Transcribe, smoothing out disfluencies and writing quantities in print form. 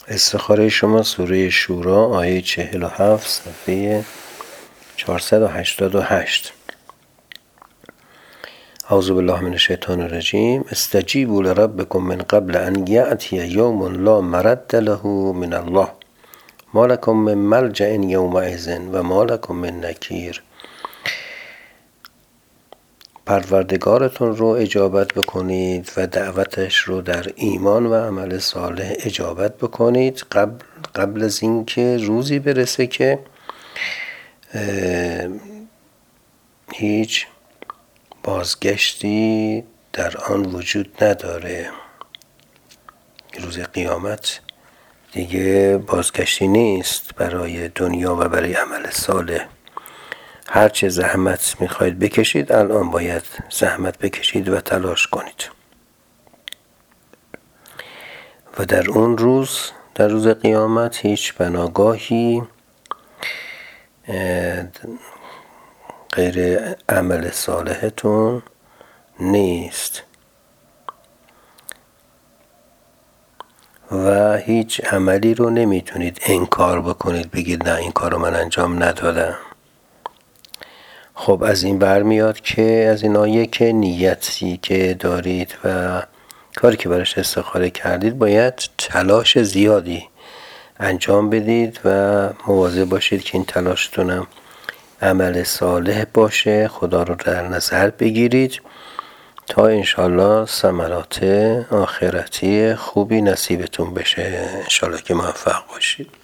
استخاره شما سوره شورا آیه 47 صفحه 488. اعوذ بالله من الشیطان الرجیم. استجیبوا لربکم من قبل ان یأتی یوم لا مرد له من الله ما لکم من ملجأ یومئذ و ما لکم من نکیر. پروردگارتون رو اجابت بکنید و دعوتش رو در ایمان و عمل صالح اجابت بکنید قبل از اینکه روزی برسه که هیچ بازگشتی در آن وجود نداره. روز قیامت دیگه بازگشتی نیست برای دنیا و برای عمل صالح. هرچه زحمت میخواید بکشید الان باید زحمت بکشید و تلاش کنید و در اون روز، در روز قیامت، هیچ پناهگاهی غیر عمل صالحتون نیست و هیچ عملی رو نمیتونید انکار بکنید بگید نه این کار رو من انجام ندادم. خب از این برمیاد که از این آیه که نیتی که دارید و کاری که براش استخاره کردید باید تلاش زیادی انجام بدید و مواظب باشید که این تلاشتونم عمل صالح باشه. خدا رو در نظر بگیرید تا انشالله ثمرات آخرتی خوبی نصیبتون بشه. انشالله که موفق باشید.